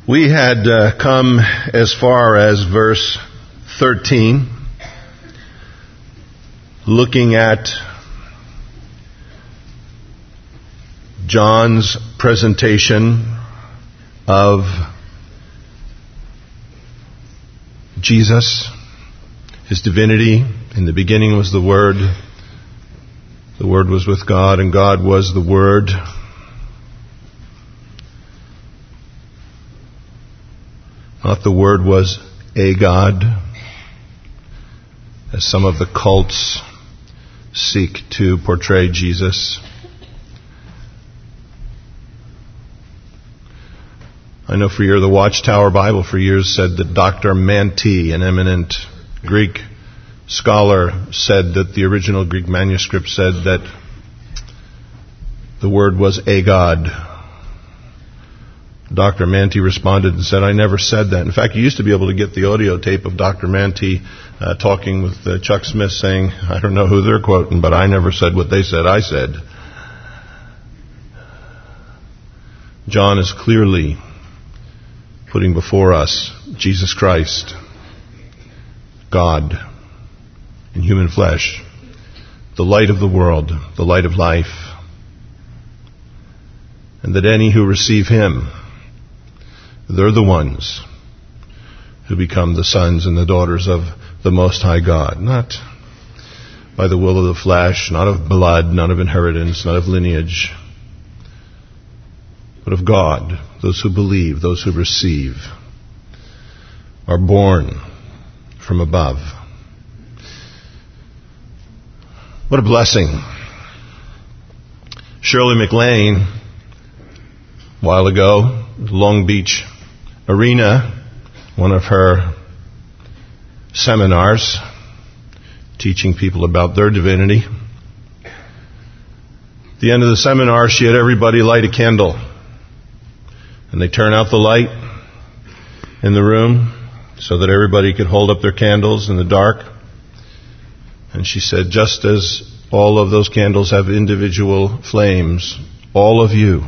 We had come as far as verse 13, looking at John's presentation of Jesus, His divinity. In the beginning was the Word. The Word was with God, and God was the Word. Not the Word was a God, as some of the cults seek to portray Jesus. I know for years the Watchtower Bible for years said that Dr. Manti, an eminent Greek scholar, said that the original Greek manuscript said that the Word was a God. Dr. Manti responded and said, I never said that. In fact, you used to be able to get the audio tape of Dr. Manti talking with Chuck Smith saying, I don't know who they're quoting, but I never said what they said I said. John is clearly putting before us Jesus Christ, God in human flesh, the light of the world, the light of life, and that any who receive Him, they're the ones who become the sons and the daughters of the Most High God, not by the will of the flesh, not of blood, not of inheritance, not of lineage, but of God. Those who believe, those who receive, are born from above. What a blessing. Shirley MacLaine, a while ago, Long Beach Arena, one of her seminars, teaching people about their divinity. At the end of the seminar, she had everybody light a candle. And they turn out the light in the room so that everybody could hold up their candles in the dark. And she said, just as all of those candles have individual flames, all of you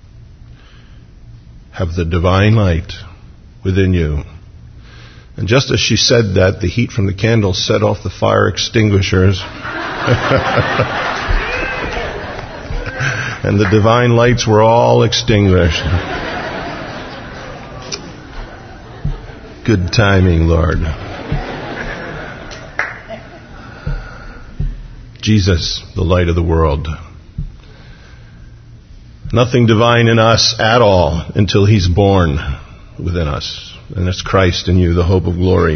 have the divine light within you. And just as she said that, the heat from the candles set off the fire extinguishers. And the divine lights were all extinguished. Good timing, Lord. Jesus, the light of the world. Nothing divine in us at all until He's born within us. And it's Christ in you, the hope of glory.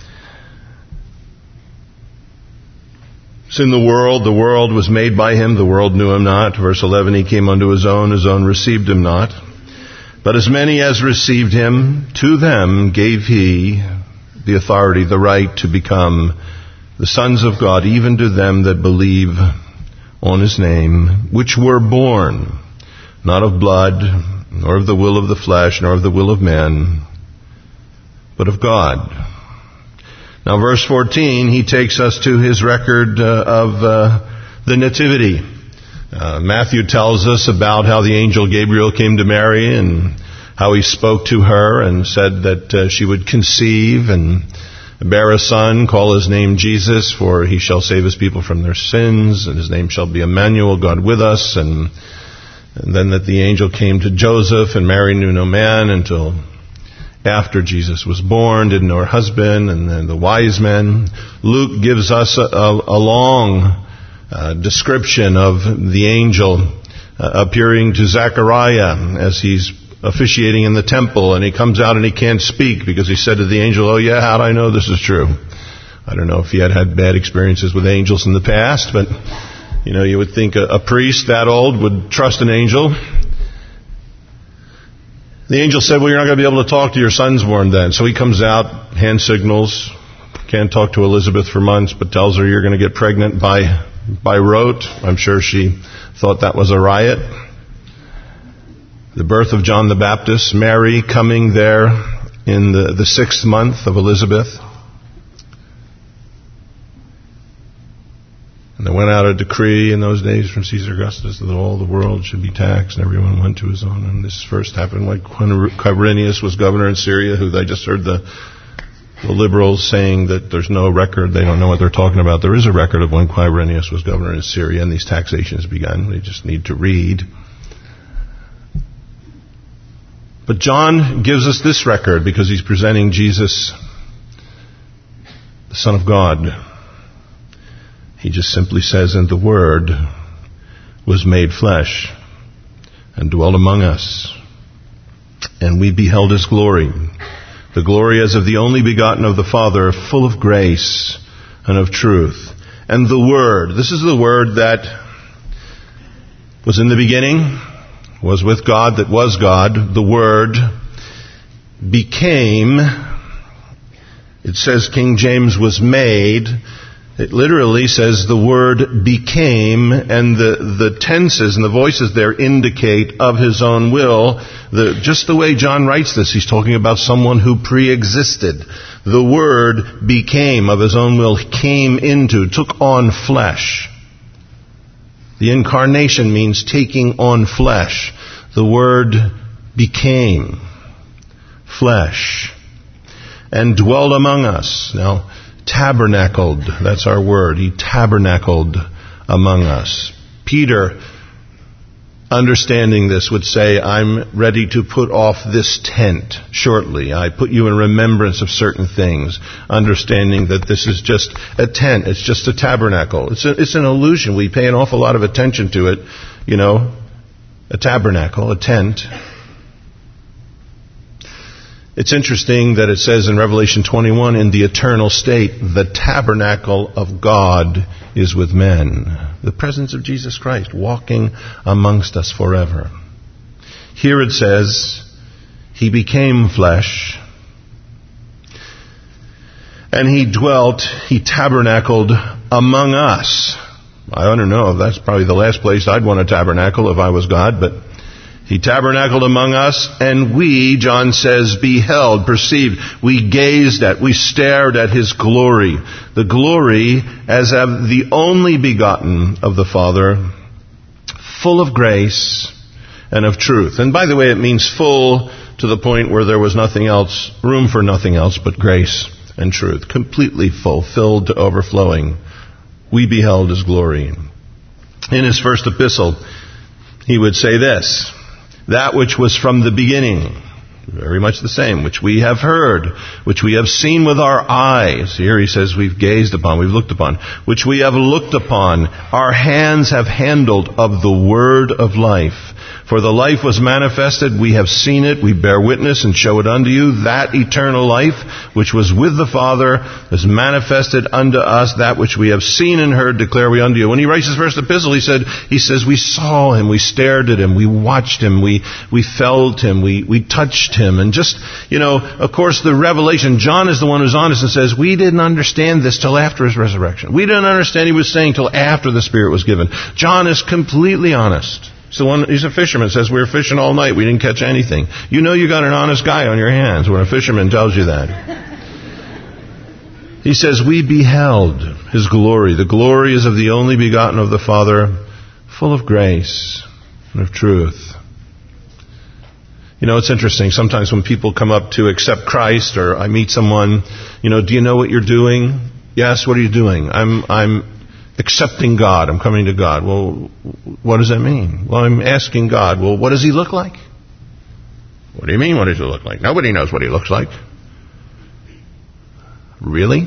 Sin the world was made by Him, the world knew Him not. Verse 11, He came unto His own received Him not. But as many as received Him, to them gave He the authority, the right to become the sons of God, even to them that believe on His name, which were born not of blood, nor of the will of the flesh, nor of the will of man, but of God. Now verse 14, he takes us to his record of the Nativity. Matthew tells us about how the angel Gabriel came to Mary and how he spoke to her and said that she would conceive and bear a son, call his name Jesus, for he shall save his people from their sins, and his name shall be Emmanuel, God with us. And then that the angel came to Joseph, and Mary knew no man until after Jesus was born, didn't know her husband, and then the wise men. Luke gives us a long description of the angel appearing to Zechariah as he's officiating in the temple, and he comes out and he can't speak because he said to the angel, oh yeah, how'd I know this is true? I don't know if he had bad experiences with angels in the past, but you would think a priest that old would trust an angel. The angel said, well, you're not going to be able to talk to your son's born then. So he comes out, hand signals, can't talk to Elizabeth for months, but tells her you're going to get pregnant by rote. I'm sure she thought that was a riot. The birth of John the Baptist, Mary coming there in the 6th month of Elizabeth. And there went out a decree in those days from Caesar Augustus that all the world should be taxed, and everyone went to his own. And this first happened when Quirinius was governor in Syria, who I just heard the liberals saying that there's no record. They don't know what they're talking about. There is a record of when Quirinius was governor in Syria, and these taxations began. We just need to read. But John gives us this record because he's presenting Jesus, the Son of God. He just simply says, and the Word was made flesh and dwelt among us, and we beheld his glory, the glory as of the only begotten of the Father, full of grace and of truth. And the Word, this is the Word that was in the beginning, was with God, that was God. The Word became, it says King James was made. It literally says the Word became, and the tenses and the voices there indicate of his own will. Just the way John writes this, he's talking about someone who pre-existed. The Word became, of his own will, came into, took on flesh. The incarnation means taking on flesh. The Word became flesh and dwelled among us. Now, tabernacled, that's our word. He tabernacled among us. Peter, understanding this, would say, I'm ready to put off this tent shortly. I put you in remembrance of certain things, understanding that this is just a tent. It's just a tabernacle. It's an illusion. We pay an awful lot of attention to it. You know, a tabernacle, a tent. It's interesting that it says in Revelation 21, in the eternal state, the tabernacle of God is with men. The presence of Jesus Christ walking amongst us forever. Here it says, he became flesh, and he dwelt, he tabernacled among us. I don't know, that's probably the last place I'd want to tabernacle if I was God, but he tabernacled among us, and we, John says, beheld, perceived, we gazed at, we stared at his glory. The glory as of the only begotten of the Father, full of grace and of truth. And by the way, it means full to the point where there was nothing else, room for nothing else but grace and truth. Completely full, filled to overflowing. We beheld his glory. In his first epistle, he would say this, that which was from the beginning, very much the same, which we have heard, which we have seen with our eyes. Here he says we've gazed upon, we've looked upon, which we have looked upon, our hands have handled of the word of life. For the life was manifested, we have seen it, we bear witness and show it unto you, that eternal life which was with the Father is manifested unto us, that which we have seen and heard declare we unto you. When he writes his first epistle, he says we saw him, we stared at him, we watched him, we felt him, we touched him. And just, of course the revelation, John is the one who's honest and says, we didn't understand this till after his resurrection. We didn't understand he was saying till after the Spirit was given. John is completely honest. He's a fisherman, says we were fishing all night, we didn't catch anything. You know you got an honest guy on your hands when a fisherman tells you that. He says, we beheld his glory. The glory is of the only begotten of the Father, full of grace and of truth. It's interesting. Sometimes when people come up to accept Christ, or I meet someone, do you know what you're doing? Yes, what are you doing? I'm accepting God. I'm coming to God. Well, what does that mean? Well, I'm asking God, well, what does he look like? What do you mean, what does he look like? Nobody knows what he looks like. Really?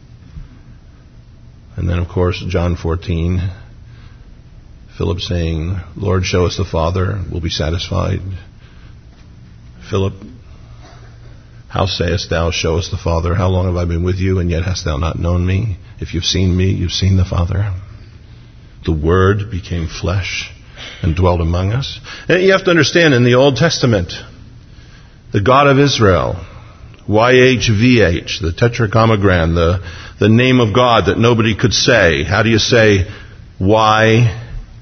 And then, of course, John 14, Philip saying, Lord, show us the Father, we'll be satisfied. Philip, how sayest thou, show us the Father? How long have I been with you, and yet hast thou not known me? If you've seen me, you've seen the Father. The Word became flesh and dwelt among us. And you have to understand, in the Old Testament, the God of Israel, YHVH, the Tetragrammaton, the name of God that nobody could say. How do you say YHVH?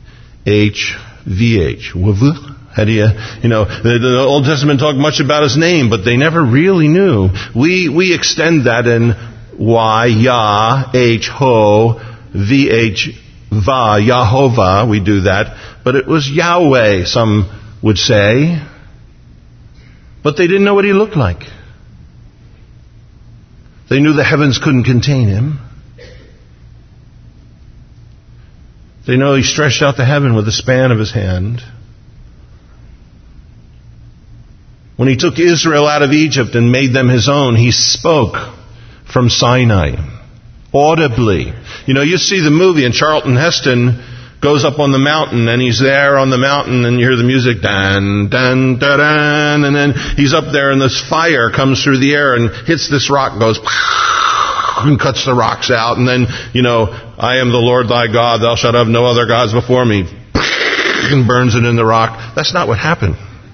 How do the Old Testament talked much about his name, but they never really knew. We extend that in Y, Yah, H, Ho, VH, Yahovah, we do that, but it was Yahweh, some would say. But they didn't know what he looked like. They knew the heavens couldn't contain him. They know he stretched out the heaven with the span of his hand. When he took Israel out of Egypt and made them his own, he spoke from Sinai, audibly. You know, you see the movie, and Charlton Heston goes up on the mountain, and he's there on the mountain, and you hear the music, dun, dun, dun, dun, and then he's up there, and this fire comes through the air and hits this rock, goes, and cuts the rocks out, and then, you know, I am the Lord thy God, thou shalt have no other gods before me, and burns it in the rock. That's not what happened.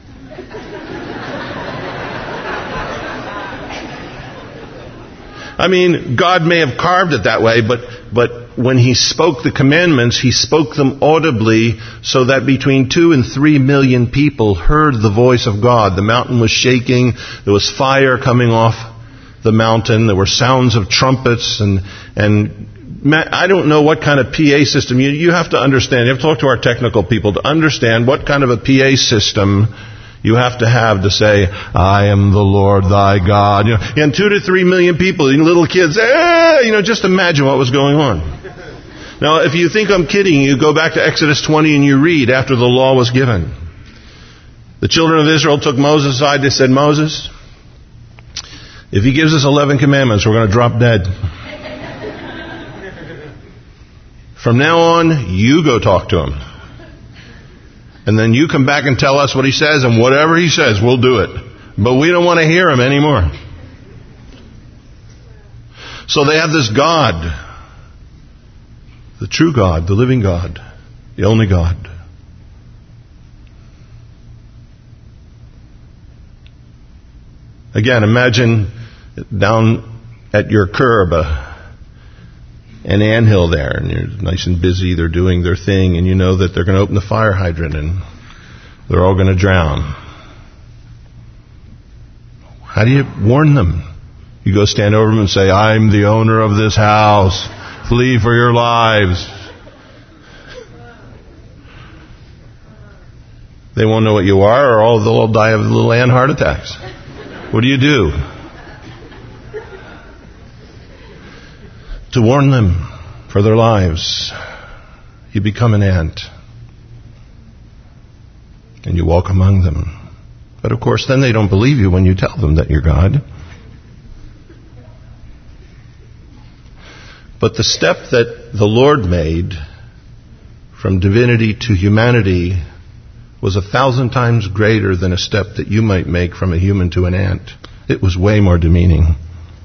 I mean, God may have carved it that way, but when he spoke the commandments, he spoke them audibly so that between 2 and 3 million people heard the voice of God. The mountain was shaking. There was fire coming off the mountain. There were sounds of trumpets and I don't know what kind of PA system. You have to understand. You have to talk to our technical people to understand what kind of a PA system you have to say, I am the Lord thy God. You know, and 2 to 3 million people, little kids, just imagine what was going on. Now, if you think I'm kidding, you go back to Exodus 20 and you read after the law was given. The children of Israel took Moses aside. They said, Moses, if he gives us 11 commandments, we're going to drop dead. From now on, you go talk to him. And then you come back and tell us what he says, and whatever he says, we'll do it. But we don't want to hear him anymore. So they have this God, the true God, the living God, the only God. Again, imagine down at your curb an anthill there, and you're nice and busy, they're doing their thing, and you know that they're going to open the fire hydrant and they're all going to drown. How do you warn them? You go stand over them and say, I'm the owner of this house. Flee for your lives. They won't know what you are, or they'll all die of little ant heart attacks. What do you do? To warn them for their lives, you become an ant. And you walk among them. But of course, then they don't believe you when you tell them that you're God. But the step that the Lord made from divinity to humanity was 1,000 times greater than a step that you might make from a human to an ant. It was way more demeaning.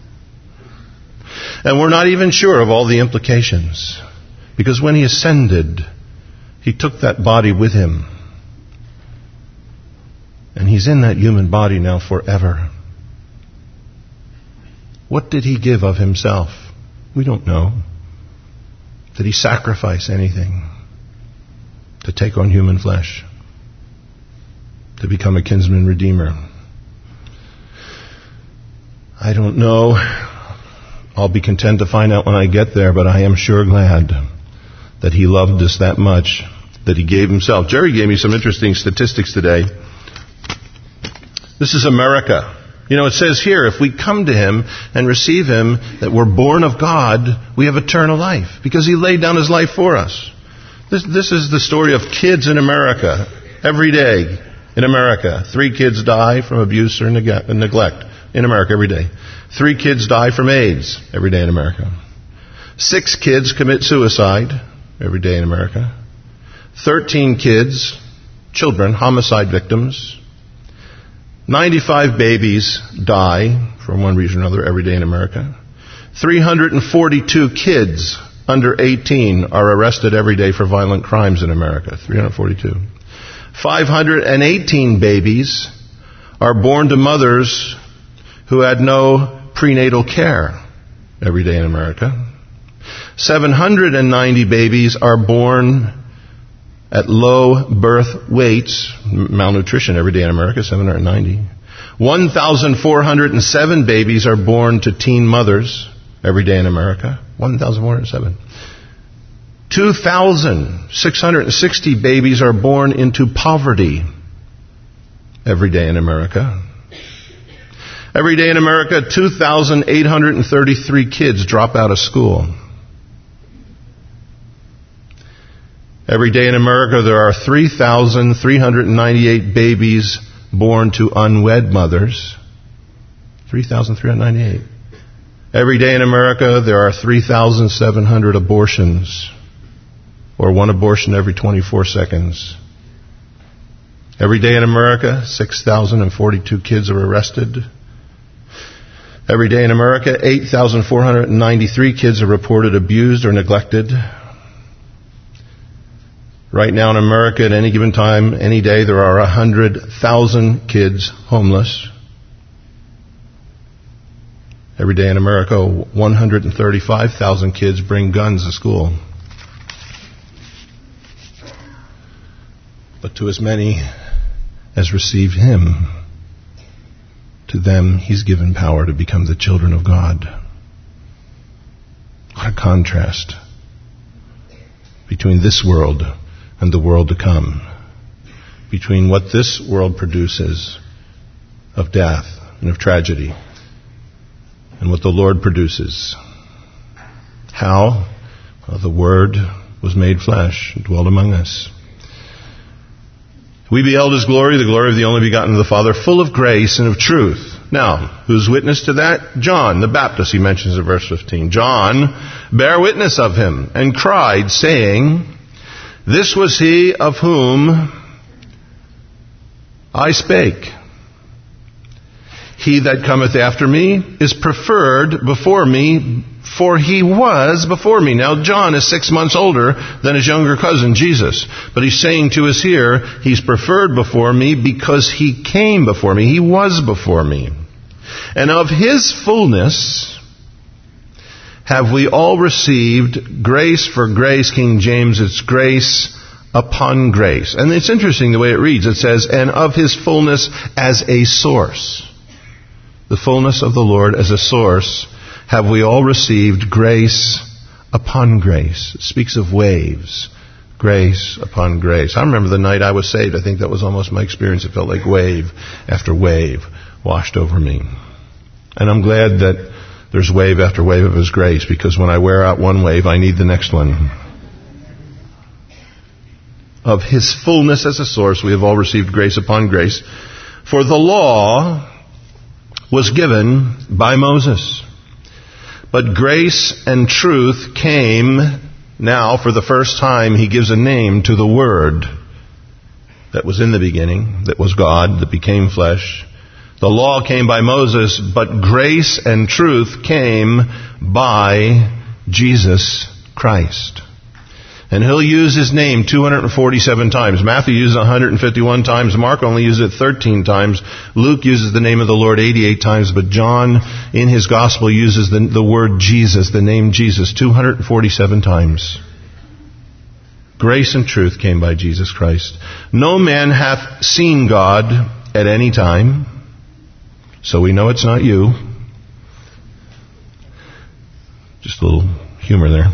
And we're not even sure of all the implications. Because when he ascended, he took that body with him. And he's in that human body now forever. What did he give of himself? We don't know. Did he sacrifice anything to take on human flesh? To become a kinsman redeemer? I don't know. I'll be content to find out when I get there, but I am sure glad that he loved us that much, that he gave himself. Jerry gave me some interesting statistics today. This is America. You know, it says here, if we come to him and receive him, that we're born of God, we have eternal life, because he laid down his life for us. This is the story of kids in America. Every day in America, 3 kids die from abuse or neglect. In America every day. 3 kids die from AIDS every day in America. 6 kids commit suicide every day in America. 13 kids, children, homicide victims. 95 babies die from one reason or another every day in America. 342 kids under 18 are arrested every day for violent crimes in America. 342. 518 babies are born to mothers who had no prenatal care every day in America. 790 babies are born at low birth weights, malnutrition every day in America, 790. 1,407 babies are born to teen mothers every day in America, 1,407. 2,660 babies are born into poverty every day in America. Every day in America, 2,833 kids drop out of school. Every day in America, there are 3,398 babies born to unwed mothers. 3,398. Every day in America, there are 3,700 abortions, or one abortion every 24 seconds. Every day in America, 6,042 kids are arrested. Every day in America, 8,493 kids are reported abused or neglected. Right now in America, at any given time, any day, there are 100,000 kids homeless. Every day in America, 135,000 kids bring guns to school. But to as many as receive Him, to them He's given power to become the children of God. What a contrast between this world and the world to come. Between what this world produces of death and of tragedy and what the Lord produces. How? Well, the Word was made flesh and dwelt among us. We beheld His glory, the glory of the only begotten of the Father, full of grace and of truth. Now, who's witness to that? John the Baptist, he mentions in verse 15. John bare witness of Him and cried, saying, This was He of whom I spake. He that cometh after me is preferred before me, for He was before me. Now, John is 6 months older than his younger cousin, Jesus. But he's saying to us here, He's preferred before me because He came before me. He was before me. And of His fullness have we all received grace for grace. King James, it's grace upon grace. And it's interesting the way it reads. It says, and of His fullness as a source. The fullness of the Lord as a source have we all received grace upon grace. It speaks of waves. Grace upon grace. I remember the night I was saved. I think that was almost my experience. It felt like wave after wave washed over me. And I'm glad that there's wave after wave of His grace, because when I wear out one wave, I need the next one. Of His fullness as a source, we have all received grace upon grace. For the law was given by Moses, but grace and truth came. Now, for the first time, He gives a name to the Word that was in the beginning, that was God, that became flesh. The law came by Moses, but grace and truth came by Jesus Christ. And He'll use His name 247 times. Matthew uses it 151 times. Mark only uses it 13 times. Luke uses the name of the Lord 88 times. But John, in his gospel, uses the word Jesus, the name Jesus, 247 times. Grace and truth came by Jesus Christ. No man hath seen God at any time. So we know it's not you. Just a little humor there.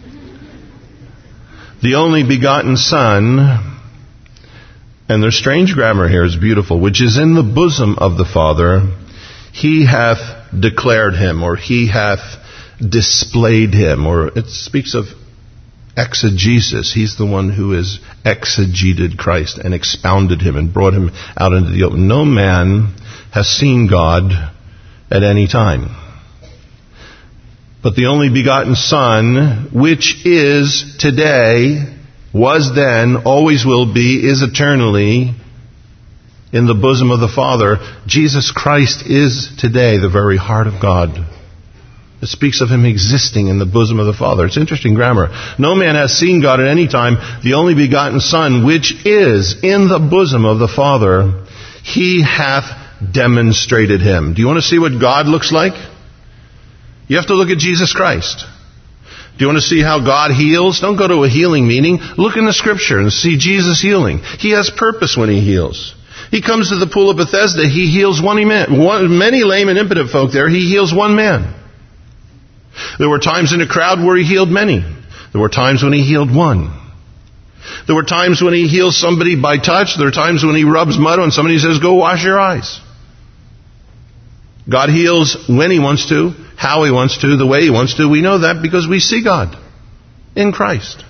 The only begotten Son, and there's strange grammar here, it's beautiful, which is in the bosom of the Father, He hath declared Him, or He hath displayed Him, or it speaks of exegesis. He's the one who has exegeted Christ and expounded Him and brought Him out into the open. No man has seen God at any time. But the only begotten Son, which is today, was then, always will be, is eternally in the bosom of the Father. Jesus Christ is today the very heart of God. It speaks of Him existing in the bosom of the Father. It's interesting grammar. No man has seen God at any time. The only begotten Son, which is in the bosom of the Father, He hath demonstrated Him. Do you want to see what God looks like? You have to look at Jesus Christ. Do you want to see how God heals? Don't go to a healing meeting. Look in the Scripture and see Jesus healing. He has purpose when He heals. He comes to the pool of Bethesda. He heals many lame and impotent folk there. He heals one man. There were times in a crowd where He healed many. There were times when he healed one. There were times when he heals somebody by touch. There are times when he rubs mud on somebody and says, go wash your eyes. God heals when he wants to, how he wants to, the way he wants to. We know that because we see God in Christ.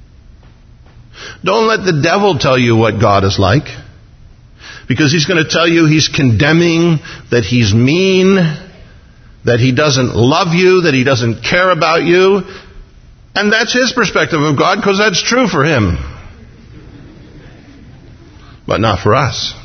Don't let the devil tell you what God is like, because he's going to tell you he's condemning, that he's mean, that he doesn't love you, that he doesn't care about you. And that's his perspective of God, because that's true for him. But not for us.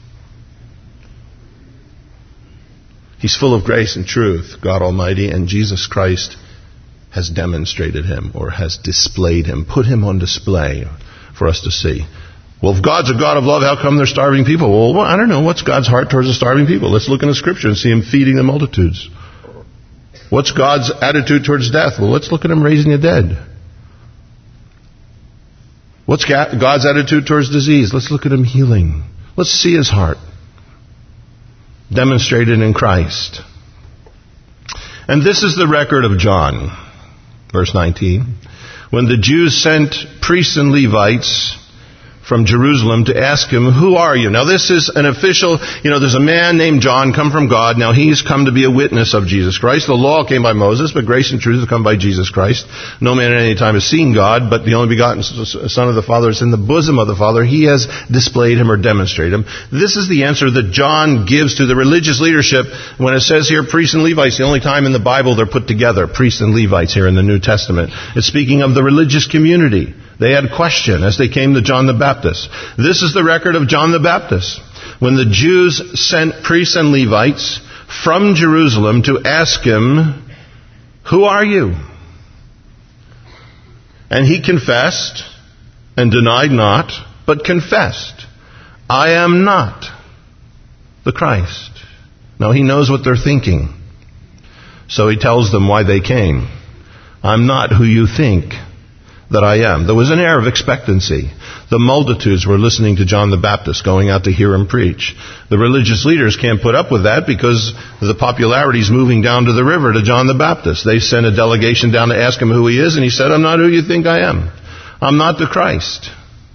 He's full of grace and truth, God Almighty, and Jesus Christ has demonstrated him, or has displayed him, put him on display for us to see. Well, if God's a God of love, how come they're starving people? Well, I don't know. What's God's heart towards the starving people? Let's look in the Scripture and see him feeding the multitudes. What's God's attitude towards death? Well, let's look at him raising the dead. What's God's attitude towards disease? Let's look at him healing. Let's see his heart demonstrated in Christ. And this is the record of John. Verse 19. When the Jews sent priests and Levites from Jerusalem to ask him, who are you? Now this is an official, there's a man named John come from God. Now he's come to be a witness of Jesus Christ. The law came by Moses, but grace and truth have come by Jesus Christ. No man at any time has seen God, but the only begotten Son of the Father is in the bosom of the Father. He has displayed him or demonstrated him. This is the answer that John gives to the religious leadership when it says here priests and Levites. The only time in the Bible they're put together, priests and Levites here in the New Testament. It's speaking of the religious community. They had a question as they came to John the Baptist. This is the record of John the Baptist. When the Jews sent priests and Levites from Jerusalem to ask him, who are you? And he confessed and denied not, but confessed, I am not the Christ. Now he knows what they're thinking. So he tells them why they came. I'm not who you think that I am. There was an air of expectancy. The multitudes were listening to John the Baptist, going out to hear him preach. The religious leaders can't put up with that because the popularity is moving down to the river to John the Baptist. They sent a delegation down to ask him who he is, and he said, I'm not who you think I am. I'm not the Christ.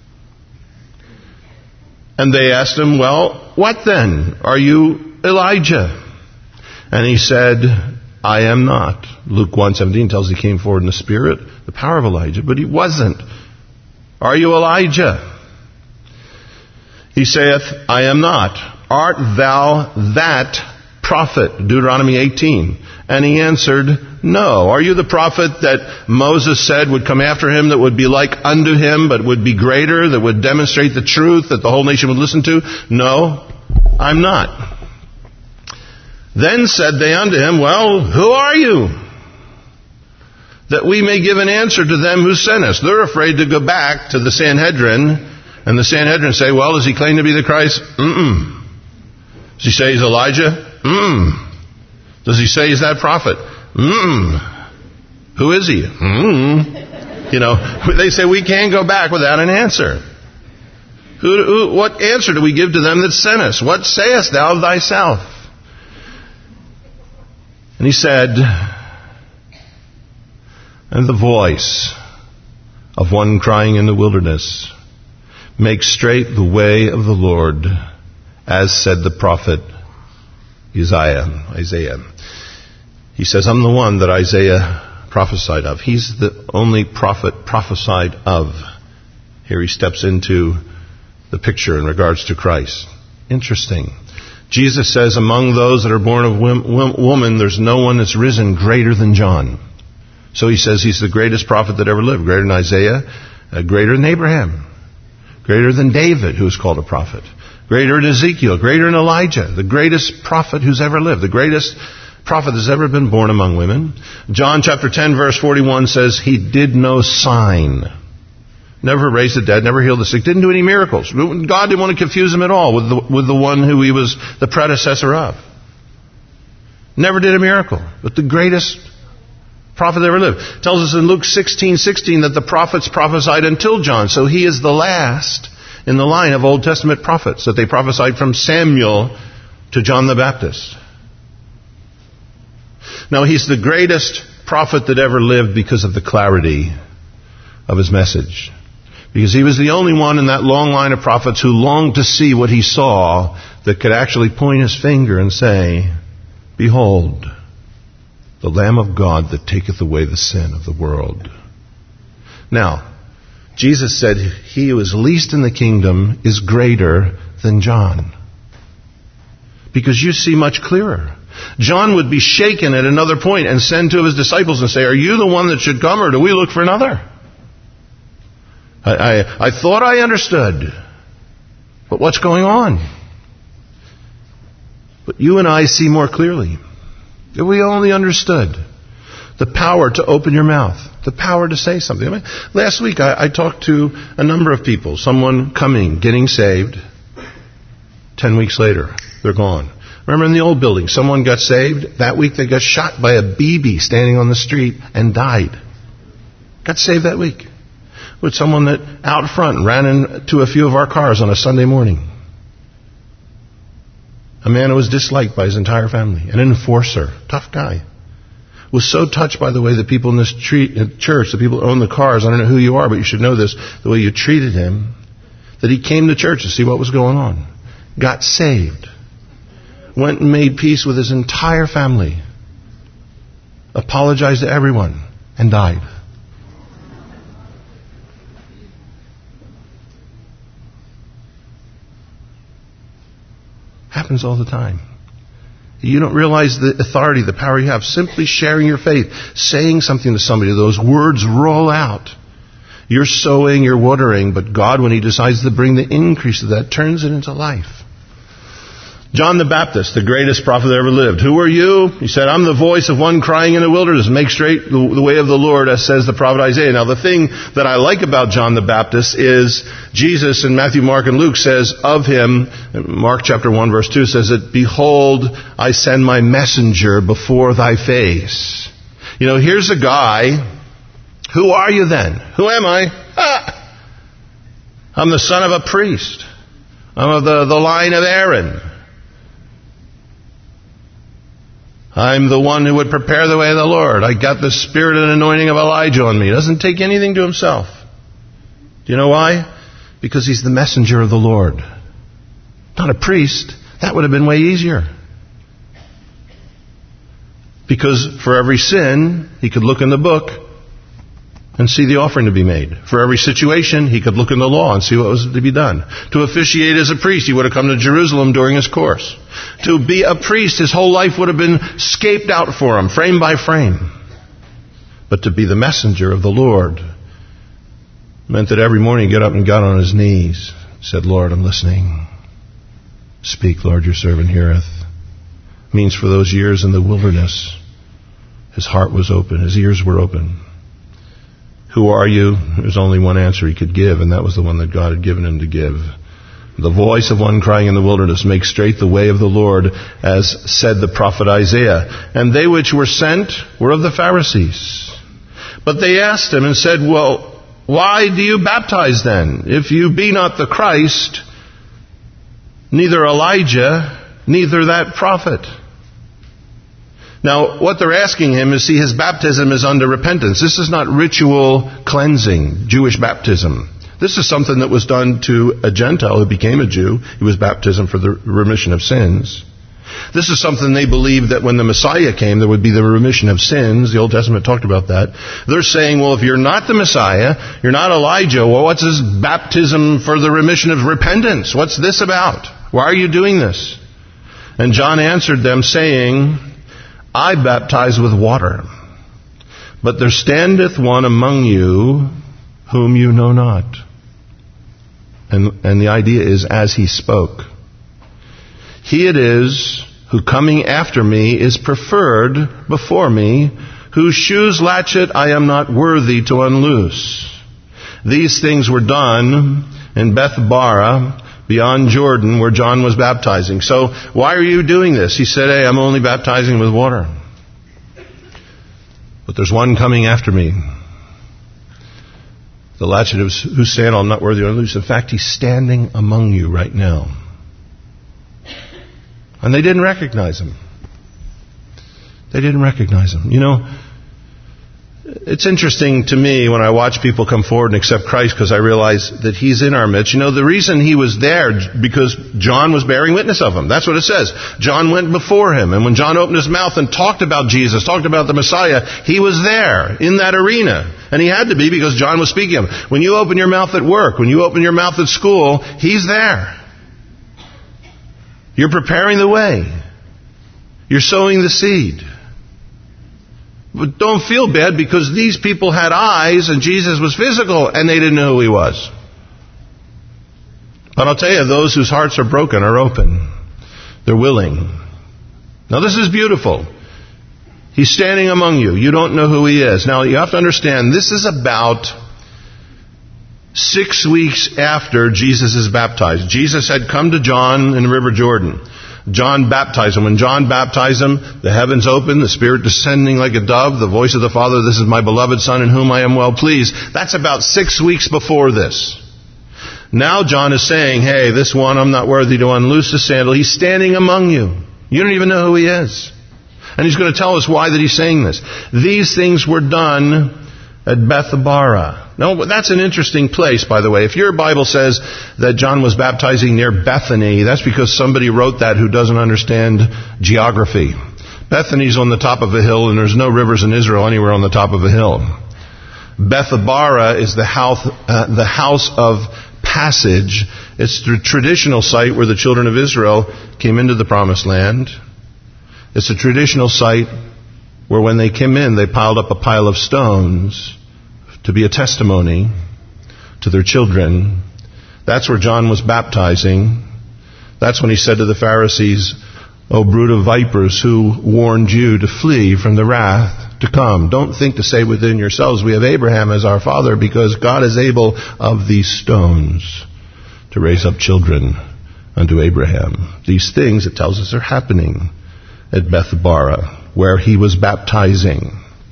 And they asked him, well, what then? Are you Elijah? And he said, I am not. Luke 1:17 tells he came forward in the Spirit, the power of Elijah, but he wasn't. Are you Elijah? He saith, I am not. Art thou that prophet? Deuteronomy 18. And he answered, no. Are you the prophet that Moses said would come after him, that would be like unto him, but would be greater, that would demonstrate the truth, that the whole nation would listen to? No, I'm not. Then said they unto him, well, who are you? That we may give an answer to them who sent us. They're afraid to go back to the Sanhedrin, and the Sanhedrin say, well, does he claim to be the Christ? Does he say he's Elijah? Does he say he's that prophet? Who is he? They say we can't go back without an answer. What answer do we give to them that sent us? What sayest thou of thyself? And he said, and the voice of one crying in the wilderness, make straight the way of the Lord, as said the prophet Isaiah. He says, I'm the one that Isaiah prophesied of. He's the only prophet prophesied of. Here he steps into the picture in regards to Christ. Interesting. Jesus says, among those that are born of woman, there's no one that's risen greater than John. So he says he's the greatest prophet that ever lived, greater than Isaiah, greater than Abraham, greater than David, who is called a prophet, greater than Ezekiel, greater than Elijah, the greatest prophet who's ever lived, the greatest prophet that's ever been born among women. John chapter 10, verse 41 says he did no sign. Never raised the dead, never healed the sick, didn't do any miracles. God didn't want to confuse him at all with the one who he was the predecessor of. Never did a miracle, but the greatest prophet that ever lived. It tells us in Luke 16:16 that the prophets prophesied until John. So he is the last in the line of Old Testament prophets, that they prophesied from Samuel to John the Baptist. Now he's the greatest prophet that ever lived because of the clarity of his message. Because he was the only one in that long line of prophets who longed to see what he saw that could actually point his finger and say, "Behold, the Lamb of God that taketh away the sin of the world." Now, Jesus said he who is least in the kingdom is greater than John. Because you see much clearer. John would be shaken at another point and send two of his disciples and say, "Are you the one that should come, or do we look for another?" I thought I understood. But what's going on? But you and I see more clearly. If we only understood the power to open your mouth, the power to say something. I mean, last week I talked to a number of people. Someone coming, getting saved. 10 weeks later, they're gone. Remember in the old building, someone got saved. That week they got shot by a BB standing on the street and died. Got saved that week. With someone that out front ran into a few of our cars on a Sunday morning. A man who was disliked by his entire family. An enforcer. Tough guy. Was so touched by the way the people in this church, the people who own the cars, I don't know who you are, but you should know this, the way you treated him, that he came to church to see what was going on. Got saved. Went and made peace with his entire family. Apologized to everyone. And died. Happens all the time. You don't realize the authority, the power you have. Simply sharing your faith, saying something to somebody, those words roll out. You're sowing, you're watering, but God, when He decides to bring the increase of that, turns it into life. John the Baptist, the greatest prophet that ever lived. Who are you? He said, "I'm the voice of one crying in the wilderness, make straight the way of the Lord, as says the prophet Isaiah." Now the thing that I like about John the Baptist is Jesus in Matthew, Mark, and Luke says of him, Mark chapter 1 verse 2 says that, "Behold, I send my messenger before thy face." You know, here's a guy. Who are you then? Who am I? I'm the son of a priest. I'm of the line of Aaron. I'm the one who would prepare the way of the Lord. I got the spirit and anointing of Elijah on me. He doesn't take anything to himself. Do you know why? Because he's the messenger of the Lord. Not a priest. That would have been way easier. Because for every sin, he could look in the book and see the offering to be made. For every situation, he could look in the law and see what was to be done. To officiate as a priest, he would have come to Jerusalem during his course. To be a priest, his whole life would have been scaped out for him, frame by frame. But to be the messenger of the Lord meant that every morning he got up and got on his knees, said, "Lord, I'm listening. Speak, Lord, your servant heareth." Means for those years in the wilderness, his heart was open, his ears were open. Who are you? There's only one answer he could give, and that was the one that God had given him to give. The voice of one crying in the wilderness, "Make straight the way of the Lord," as said the prophet Isaiah. And they which were sent were of the Pharisees. But they asked him and said, "Well, why do you baptize then? If you be not the Christ, neither Elijah, neither that prophet." Now, what they're asking him is, see, his baptism is unto repentance. This is not ritual cleansing, Jewish baptism. This is something that was done to a Gentile who became a Jew. It was baptism for the remission of sins. This is something they believed that when the Messiah came, there would be the remission of sins. The Old Testament talked about that. They're saying, well, if you're not the Messiah, you're not Elijah, well, what's this baptism for the remission of repentance? What's this about? Why are you doing this? And John answered them, saying, "I baptize with water, but there standeth one among you whom you know not." And the idea is, as he spoke. "He it is who coming after me is preferred before me, whose shoes latchet I am not worthy to unloose." These things were done in Beth-bara, beyond Jordan, where John was baptizing. So, why are you doing this? He said, "Hey, I'm only baptizing with water. But there's one coming after me, the latchet of whose sandal I'm not worthy to unloose. In fact, he's standing among you right now." And they didn't recognize him. They didn't recognize him. You know, It's interesting to me when I watch people come forward and accept Christ, because I realize that He's in our midst. You know, the reason He was there, because John was bearing witness of Him. That's what it says. John went before Him. And when John opened his mouth and talked about Jesus, talked about the Messiah, he was there in that arena. And he had to be, because John was speaking of Him. When you open your mouth at work, when you open your mouth at school, He's there. You're preparing the way. You're sowing the seed. But don't feel bad, because these people had eyes and Jesus was physical and they didn't know who He was. But I'll tell you, those whose hearts are broken are open. They're willing. Now this is beautiful. He's standing among you. You don't know who He is. Now you have to understand, this is about 6 weeks after Jesus is baptized. Jesus had come to John in the River Jordan. John baptized him. When John baptized him, the heavens opened, the Spirit descending like a dove, the voice of the Father, "This is my beloved Son in whom I am well pleased." That's about 6 weeks before this. Now John is saying, hey, this one, I'm not worthy to unloose the sandal. He's standing among you. You don't even know who He is. And He's going to tell us why that He's saying this. These things were done at Bethabara. Now, that's an interesting place, by the way. If your Bible says that John was baptizing near Bethany, that's because somebody wrote that who doesn't understand geography. Bethany's on the top of a hill, and there's no rivers in Israel anywhere on the top of a hill. Bethabara is the house of passage. It's the traditional site where the children of Israel came into the promised land. It's a traditional site where when they came in, they piled up a pile of stones to be a testimony to their children. That's where John was baptizing. That's when he said to the Pharisees, "O brood of vipers, who warned you to flee from the wrath to come? Don't think to say within yourselves, we have Abraham as our father, because God is able of these stones to raise up children unto Abraham." These things, it tells us, are happening at Bethabara, where he was baptizing.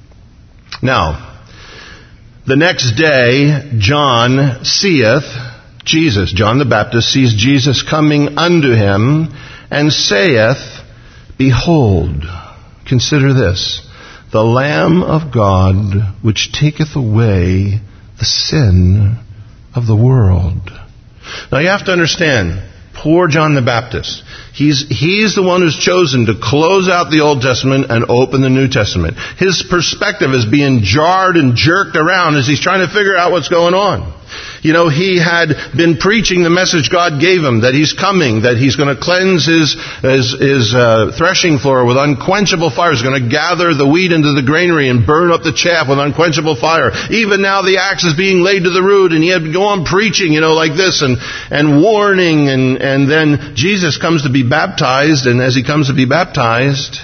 Now, the next day, John seeth Jesus. John the Baptist sees Jesus coming unto him, and saith, "Behold," consider this, "the Lamb of God, which taketh away the sin of the world." Now you have to understand, poor John the Baptist. He's the one who's chosen to close out the Old Testament and open the New Testament. His perspective is being jarred and jerked around as he's trying to figure out what's going on. You know, he had been preaching the message God gave him, that He's coming, that He's going to cleanse his threshing floor with unquenchable fire. He's going to gather the wheat into the granary and burn up the chaff with unquenchable fire. Even now the axe is being laid to the root, and he had to go on preaching, like this, and warning, and then Jesus comes to be baptized, and as He comes to be baptized,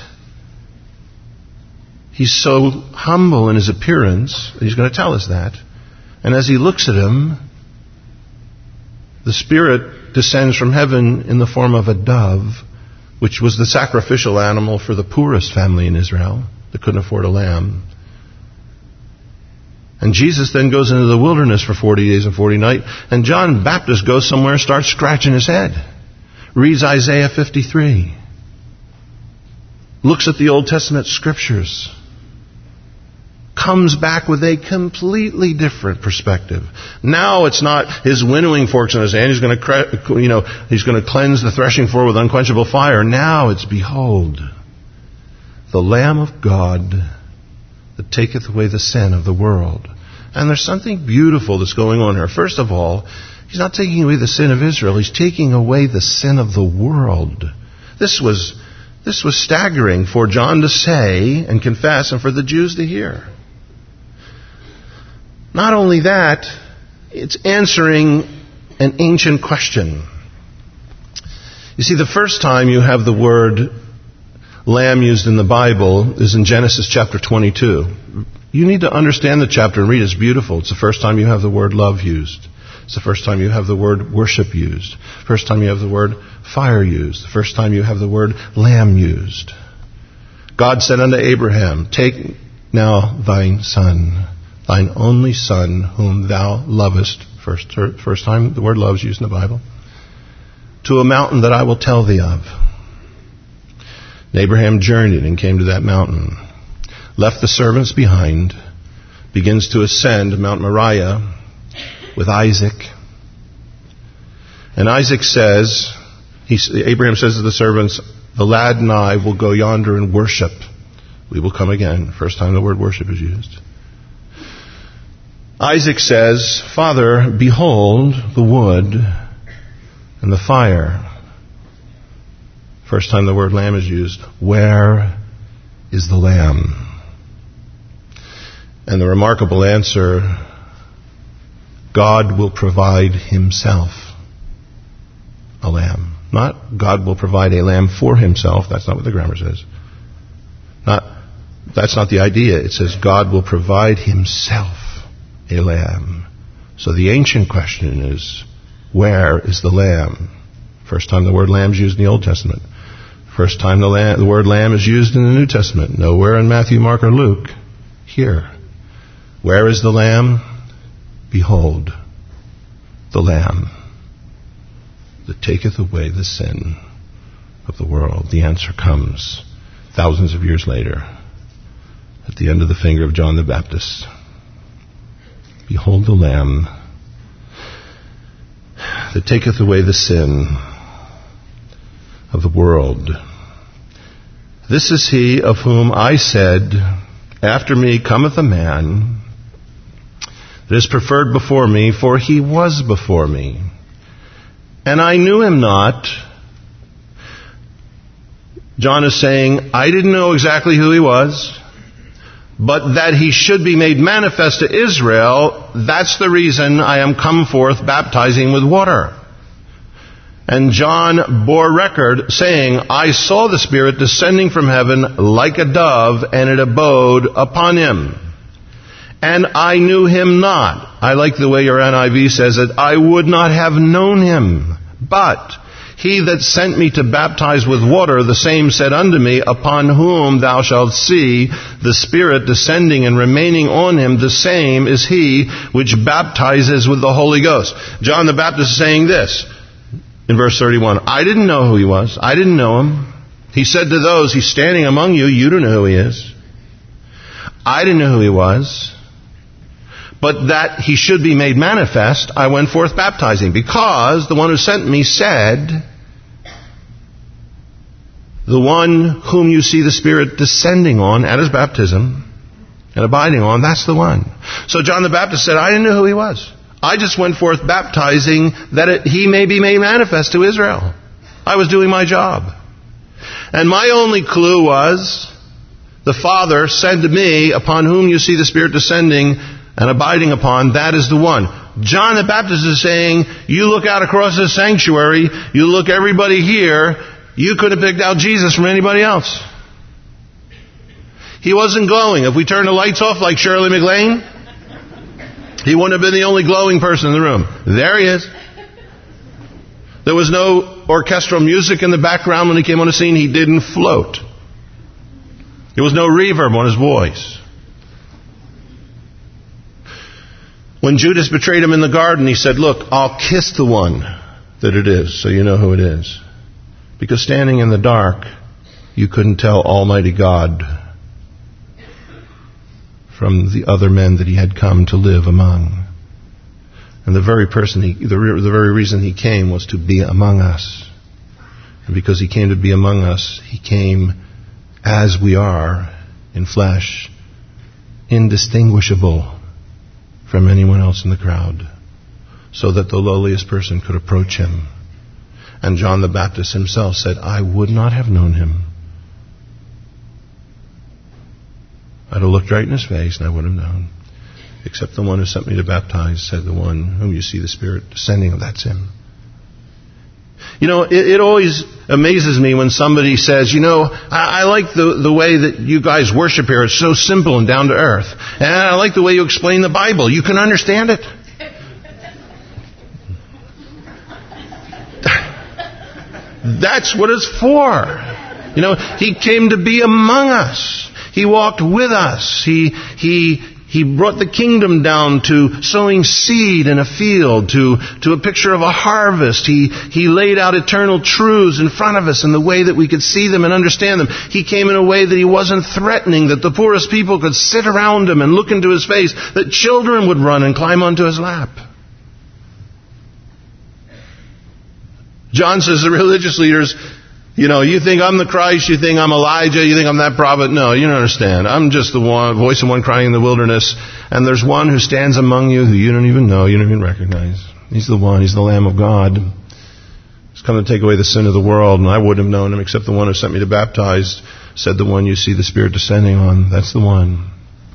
He's so humble in His appearance, He's going to tell us that. And as He looks at Him, the Spirit descends from heaven in the form of a dove, which was the sacrificial animal for the poorest family in Israel that couldn't afford a lamb. And Jesus then goes into the wilderness for 40 days and 40 nights, and John the Baptist goes somewhere and starts scratching his head. Reads Isaiah 53. Looks at the Old Testament scriptures. Comes back with a completely different perspective. Now it's not his winnowing forks in his hand. He's going to cleanse the threshing floor with unquenchable fire. Now it's, "Behold, the Lamb of God that taketh away the sin of the world." And there's something beautiful that's going on here. First of all, He's not taking away the sin of Israel. He's taking away the sin of the world. This was staggering for John to say and confess, and for the Jews to hear. Not only that, it's answering an ancient question. You see, the first time you have the word lamb used in the Bible is in Genesis chapter 22. You need to understand the chapter and read it. It's beautiful. It's the first time you have the word love used. It's the first time you have the word worship used. First time you have the word fire used. The first time you have the word lamb used. God said unto Abraham, "Take now thine son, thine only son, whom thou lovest," first time the word love is used in the Bible, "to a mountain that I will tell thee of." And Abraham journeyed and came to that mountain, left the servants behind, begins to ascend Mount Moriah with Isaac. And Isaac says, Abraham says to the servants, the lad and I will go yonder and worship. We will come again. First time the word worship is used. Isaac says, Father, behold the wood and the fire. First time the word lamb is used. Where is the lamb? And the remarkable answer, God will provide himself a lamb. Not God will provide a lamb for himself. That's not what the grammar says. That's not the idea. It says God will provide himself a lamb. So the ancient question is, where is the lamb? First time the word lamb is used in the Old Testament. First time the word lamb is used in the New Testament. Nowhere in Matthew, Mark, or Luke. Here. Where is the lamb? Behold, the lamb that taketh away the sin of the world. The answer comes thousands of years later at the end of the finger of John the Baptist. Behold the lamb that taketh away the sin of the world. This is he of whom I said, after me cometh a man that is preferred before me, for he was before me. And I knew him not. John is saying, I didn't know exactly who he was, but that he should be made manifest to Israel, that's the reason I am come forth baptizing with water. And John bore record, saying, I saw the Spirit descending from heaven like a dove, and it abode upon him. And I knew him not. I like the way your NIV says it. I would not have known him. But he that sent me to baptize with water, the same said unto me, upon whom thou shalt see the Spirit descending and remaining on him, the same is he which baptizes with the Holy Ghost. John the Baptist is saying this in verse 31. I didn't know who he was. I didn't know him. He said to those, he's standing among you. You don't know who he is. I didn't know who he was. But that he should be made manifest, I went forth baptizing, because the one who sent me said, the one whom you see the Spirit descending on at his baptism and abiding on, that's the one. So John the Baptist said, I didn't know who he was. I just went forth baptizing that he may be made manifest to Israel. I was doing my job. And my only clue was, the Father said to me, upon whom you see the Spirit descending and abiding upon, that is the one. John the Baptist is saying, you look out across this sanctuary, you look everybody here, you could have picked out Jesus from anybody else. He wasn't glowing. If we turned the lights off like Shirley MacLaine, he wouldn't have been the only glowing person in the room. There he is. There was no orchestral music in the background when he came on the scene. He didn't float. There was no reverb on his voice. When Judas betrayed him in the garden, he said, look, I'll kiss the one that it is, so you know who it is. Because standing in the dark, you couldn't tell Almighty God from the other men that he had come to live among. And the very reason he came was to be among us. And because he came to be among us, he came as we are in flesh, indistinguishable from anyone else in the crowd, so that the lowliest person could approach him. And John the Baptist himself said, I would not have known him. I'd have looked right in his face and I wouldn't have known. Except the one who sent me to baptize said, the one whom you see the Spirit descending, that's him. You know, it always amazes me when somebody says, you know, I like the way that you guys worship here. It's so simple and down to earth. And I like the way you explain the Bible. You can understand it. That's what it's for. You know, he came to be among us. He walked with us. He He brought the kingdom down to sowing seed in a field, to a picture of a harvest. He laid out eternal truths in front of us in the way that we could see them and understand them. He came in a way that he wasn't threatening, that the poorest people could sit around him and look into his face, that children would run and climb onto his lap. John says the religious leaders, you think I'm the Christ, you think I'm Elijah, you think I'm that prophet. No, you don't understand. I'm just the voice of one crying in the wilderness. And there's one who stands among you who you don't even know, you don't even recognize. He's the one, he's the Lamb of God. He's come to take away the sin of the world, and I wouldn't have known him except the one who sent me to baptize, said the one you see the Spirit descending on. That's the one.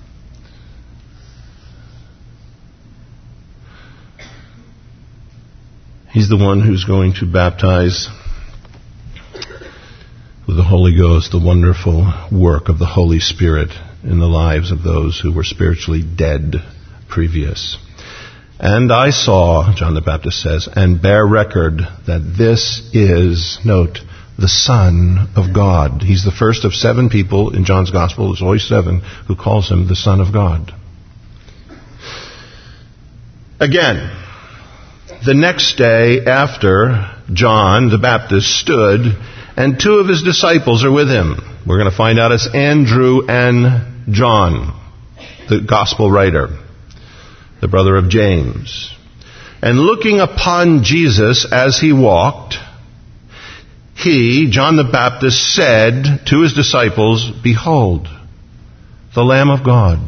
He's the one who's going to baptize with the Holy Ghost, the wonderful work of the Holy Spirit in the lives of those who were spiritually dead previous. And I saw, John the Baptist says, and bear record that this is, note, the Son of God. He's the first of 7 people in John's Gospel, there's always 7, who calls him the Son of God. Again, the next day after John the Baptist stood, and 2 of his disciples are with him. We're going to find out it's Andrew and John, the gospel writer, the brother of James. And looking upon Jesus as he walked, he, John the Baptist, said to his disciples, "Behold, the Lamb of God."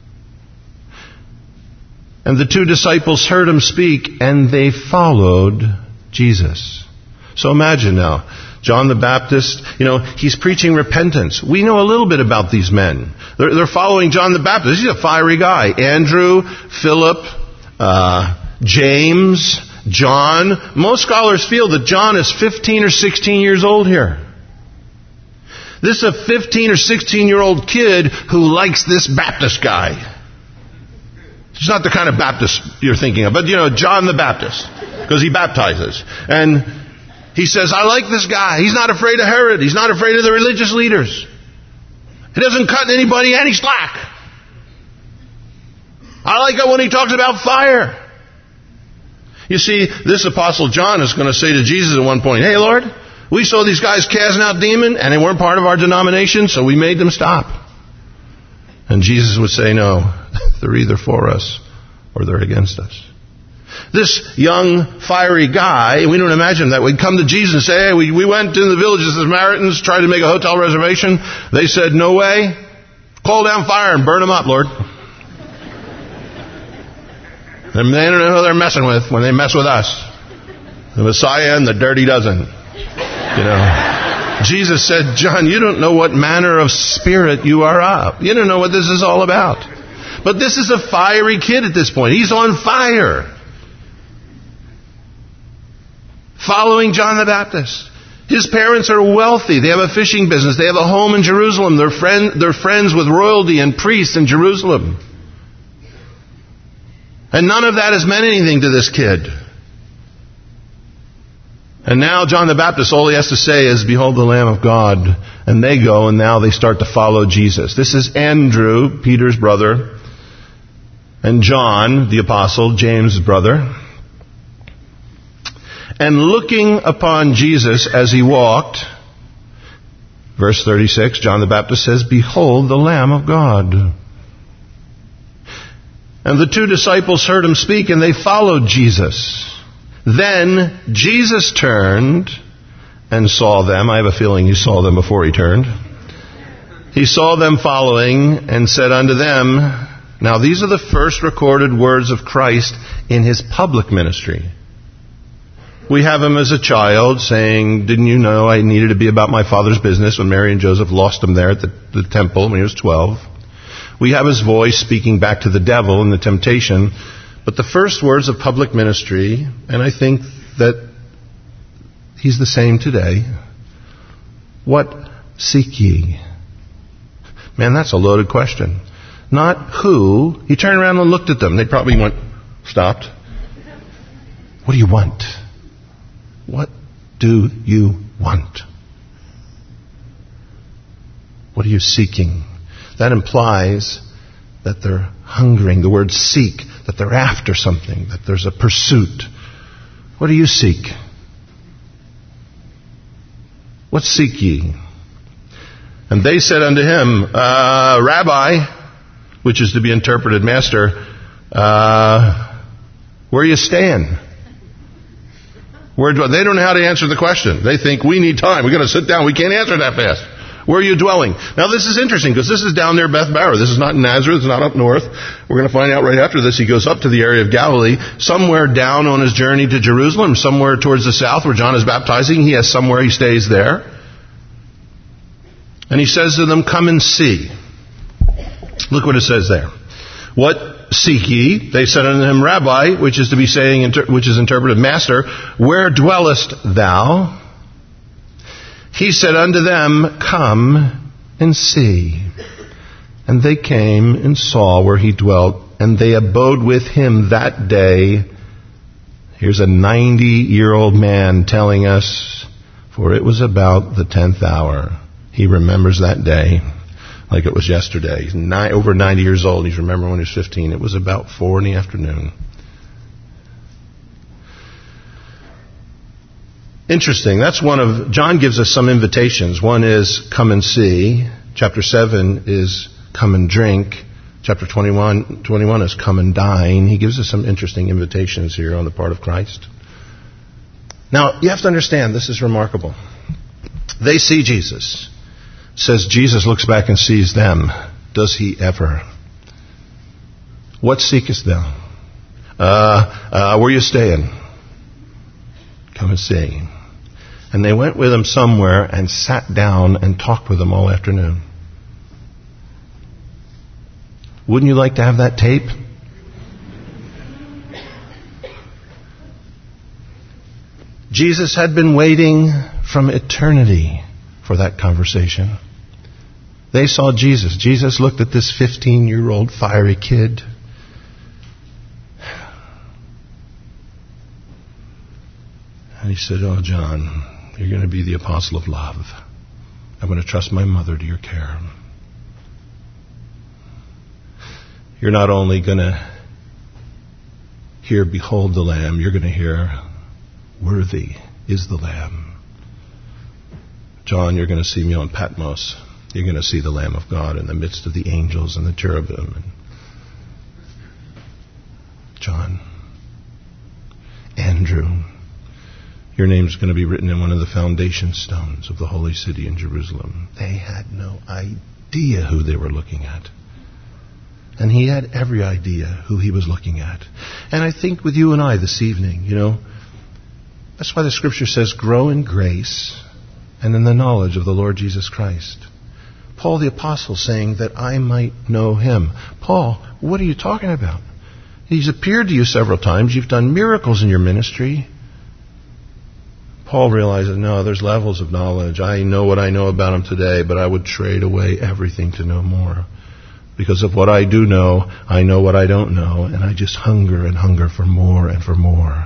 And the 2 disciples heard him speak, and they followed Jesus. So imagine now, John the Baptist, he's preaching repentance. We know a little bit about these men. They're following John the Baptist. He's a fiery guy. Andrew, Philip, James, John. Most scholars feel that John is 15 or 16 years old here. This is a 15 or 16-year-old kid who likes this Baptist guy. He's not the kind of Baptist you're thinking of, but John the Baptist, because he baptizes. And he says, I like this guy. He's not afraid of Herod. He's not afraid of the religious leaders. He doesn't cut anybody any slack. I like it when he talks about fire. You see, this Apostle John is going to say to Jesus at one point, "Hey, Lord, we saw these guys casting out demons, and they weren't part of our denomination, so we made them stop." And Jesus would say, "No, they're either for us or they're against us." This young, fiery guy, we don't imagine that, would come to Jesus and say, "Hey, we went to the villages of the Samaritans, tried to make a hotel reservation. They said, 'No way. Call down fire and burn them up, Lord.'" And they don't know who they're messing with when they mess with us. The Messiah and the dirty dozen. Jesus said, "John, you don't know what manner of spirit you are of. You don't know what this is all about." But this is a fiery kid at this point. He's on fire. Following John the Baptist. His parents are wealthy. They have a fishing business. They have a home in Jerusalem. They're friends with royalty and priests in Jerusalem. And none of that has meant anything to this kid. And now John the Baptist, all he has to say is, "Behold the Lamb of God." And they go, and now they start to follow Jesus. This is Andrew, Peter's brother, and John, the apostle, James' brother. And looking upon Jesus as he walked, verse 36, John the Baptist says, "Behold the Lamb of God." And the 2 disciples heard him speak, and they followed Jesus. Then Jesus turned and saw them. I have a feeling he saw them before he turned. He saw them following and said unto them, now these are the first recorded words of Christ in his public ministry. We have him as a child saying, "Didn't you know I needed to be about my Father's business?" when Mary and Joseph lost him there at the temple when he was 12. We have his voice speaking back to the devil in the temptation. But the first words of public ministry, and I think that he's the same today. What seek ye? Man, that's a loaded question. Not who. He turned around and looked at them. They probably stopped. What do you want? What do you want? What are you seeking? That implies that they're hungering. The word seek, that they're after something, that there's a pursuit. What do you seek? What seek ye? And they said unto him, Rabbi, which is to be interpreted, Master, where you staying? They don't know how to answer the question. They think we need time. We're going to sit down. We can't answer that fast. Where are you dwelling? Now this is interesting because this is down near Beth Barah. This is not in Nazareth. It's not up north. We're going to find out right after this. He goes up to the area of Galilee, somewhere down on his journey to Jerusalem, somewhere towards the south where John is baptizing. He has somewhere he stays there. And he says to them, come and see. Look what it says there. What seek ye? They said unto him, Rabbi, which is to be saying, which is interpreted, Master, where dwellest thou? He said unto them, come and see. And they came and saw where he dwelt, and they abode with him that day. Here's a 90-year-old man telling us, for it was about the 10th hour. He remembers that day like it was yesterday. He's over 90 years old. He's remembering when he was 15. It was about 4 PM. Interesting. That's one of, John gives us some invitations. One is come and see. Chapter 7 is come and drink. Chapter 21 is come and dine. He gives us some interesting invitations here on the part of Christ. Now, you have to understand, this is remarkable. They see Jesus. It says Jesus looks back and sees them. Does he ever? What seekest thou? Where you staying? Come and see. And they went with him somewhere and sat down and talked with him all afternoon. Wouldn't you like to have that tape? Jesus had been waiting from eternity for that conversation. They saw Jesus. Jesus looked at this 15-year-old fiery kid. And he said, oh, John, you're going to be the apostle of love. I'm going to trust my mother to your care. You're not only going to hear, behold the Lamb, you're going to hear, worthy is the Lamb. John, you're going to see me on Patmos. You're going to see the Lamb of God in the midst of the angels and the cherubim. And John, Andrew, your name's going to be written in one of the foundation stones of the holy city in Jerusalem. They had no idea who they were looking at. And he had every idea who he was looking at. And I think with you and I this evening, that's why the scripture says, grow in grace and in the knowledge of the Lord Jesus Christ. Paul the apostle saying that I might know him. Paul, what are you talking about? He's appeared to you several times. You've done miracles in your ministry. Paul realizes, no, there's levels of knowledge. I know what I know about him today, but I would trade away everything to know more. Because of what I do know, I know what I don't know, and I just hunger and hunger for more and for more.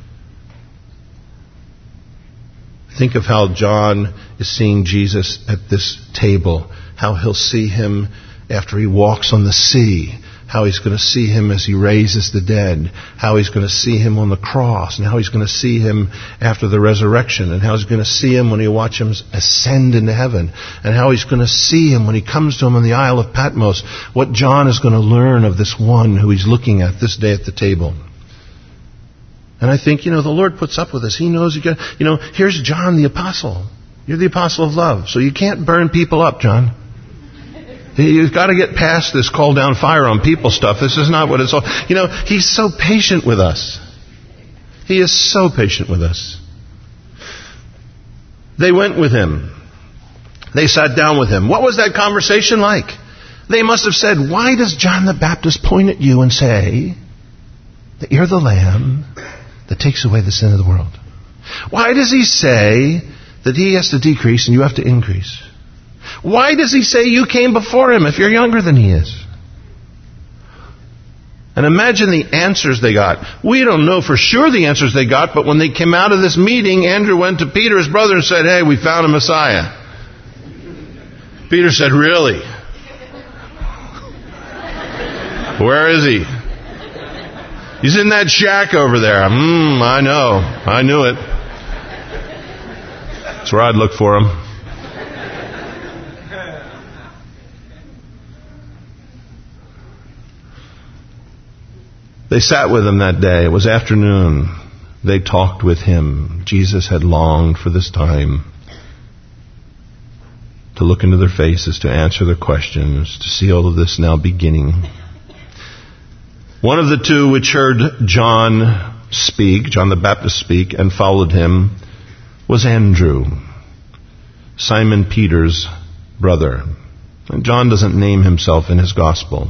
Think of how John is seeing Jesus at this table, how he'll see him after he walks on the sea, how he's going to see him as he raises the dead, how he's going to see him on the cross, and how he's going to see him after the resurrection, and how he's going to see him when he watches him ascend into heaven, and how he's going to see him when he comes to him on the Isle of Patmos, what John is going to learn of this one who he's looking at this day at the table. And I think, the Lord puts up with us. He knows here's John the apostle. You're the apostle of love, so you can't burn people up, John. You've got to get past this call down fire on people stuff. This is not what it's all. He's so patient with us. He is so patient with us. They went with him. They sat down with him. What was that conversation like? They must have said, why does John the Baptist point at you and say that you're the Lamb that takes away the sin of the world? Why does he say that he has to decrease and you have to increase? Why does he say you came before him if you're younger than he is? And imagine the answers they got. We don't know for sure the answers they got, but when they came out of this meeting, Andrew went to Peter, his brother, and said, hey, we found a Messiah. Peter said, really? Where is he? He's in that shack over there. I know. I knew it. That's where I'd look for him. They sat with him that day. It was afternoon. They talked with him. Jesus had longed for this time to look into their faces, to answer their questions, to see all of this now beginning. One of the two which heard John the Baptist speak, and followed him, was Andrew, Simon Peter's brother. And John doesn't name himself in his gospel.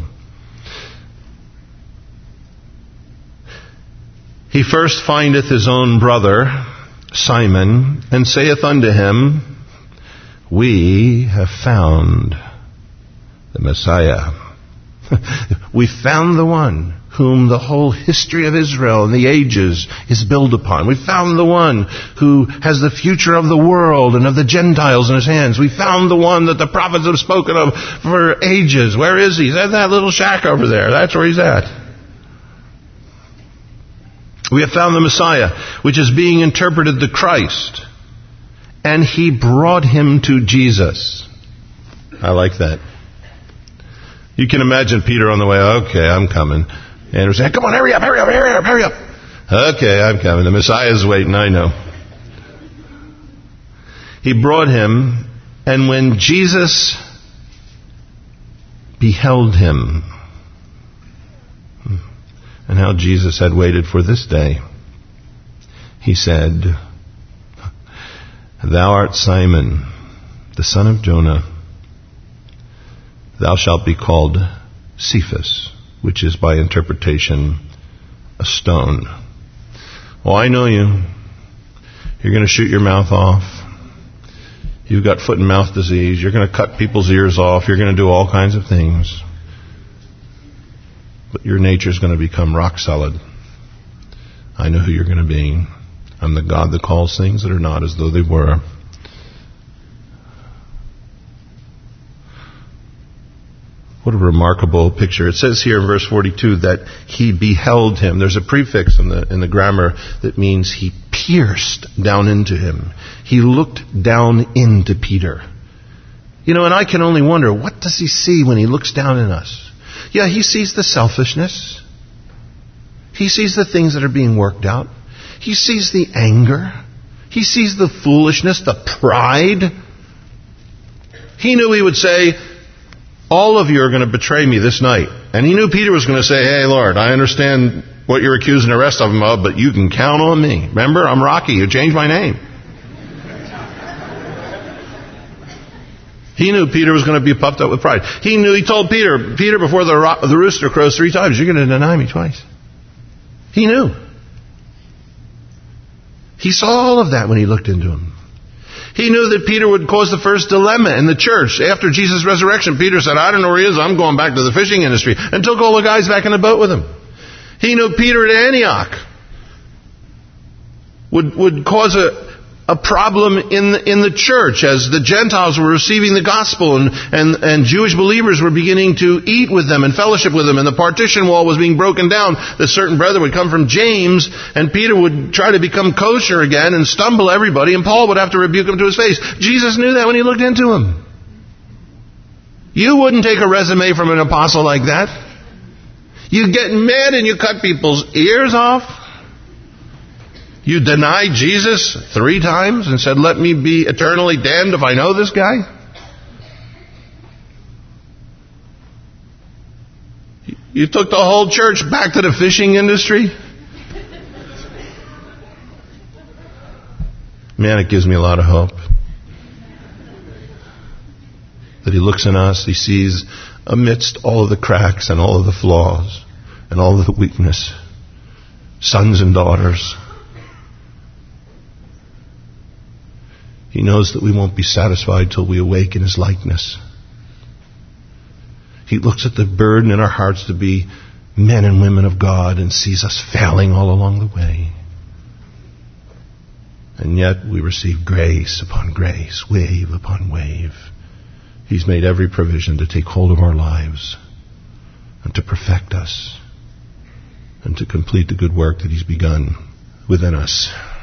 He first findeth his own brother, Simon, and saith unto him, We have found the Messiah. We found the one whom the whole history of Israel and the ages is built upon. We found the one who has the future of the world and of the Gentiles in his hands. We found the one that the prophets have spoken of for ages. Where is he? He's at that little shack over there. That's where he's at. We have found the Messiah, which is being interpreted the Christ. And he brought him to Jesus. I like that. You can imagine Peter on the way. Okay, I'm coming. Andrew saying, come on, hurry up. Okay, I'm coming. The Messiah's waiting, I know. He brought him, and when Jesus beheld him, and how Jesus had waited for this day, he said, Thou art Simon, the son of Jonah. Thou shalt be called Cephas, which is by interpretation a stone. Oh, I know you. You're going to shoot your mouth off. You've got foot and mouth disease. You're going to cut people's ears off. You're going to do all kinds of things. But your nature is going to become rock solid. I know who you're going to be. I'm the God that calls things that are not as though they were. What a remarkable picture. It says here in verse 42 that he beheld him. There's a prefix in the grammar that means he pierced down into him. He looked down into Peter. You know, and I can only wonder, what does he see when he looks down in us? Yeah, he sees the selfishness. He sees the things that are being worked out. He sees the anger. He sees the foolishness, the pride. He knew he would say, all of you are going to betray me this night. And he knew Peter was going to say, hey, Lord, I understand what you're accusing the rest of them of, but you can count on me. Remember, I'm Rocky. You changed my name. He knew Peter was going to be puffed up with pride. He told Peter, before the rooster crows 3 times, you're going to deny me twice. He knew. He saw all of that when he looked into him. He knew that Peter would cause the first dilemma in the church. After Jesus' resurrection, Peter said, I don't know where he is. I'm going back to the fishing industry. And took all the guys back in the boat with him. He knew Peter at Antioch would cause a problem in the church as the Gentiles were receiving the gospel and Jewish believers were beginning to eat with them and fellowship with them, and the partition wall was being broken down. That certain brethren would come from James, and Peter would try to become kosher again and stumble everybody, and Paul would have to rebuke him to his face. Jesus knew that when he looked into him. You wouldn't take a resume from an apostle like that. You get mad and you cut people's ears off. You denied Jesus 3 times and said, let me be eternally damned if I know this guy? You took the whole church back to the fishing industry? Man, it gives me a lot of hope. That he looks in us, he sees amidst all of the cracks and all of the flaws and all of the weakness, sons and daughters. He knows that we won't be satisfied till we awake in his likeness. He looks at the burden in our hearts to be men and women of God and sees us failing all along the way. And yet we receive grace upon grace, wave upon wave. He's made every provision to take hold of our lives and to perfect us and to complete the good work that He's begun within us.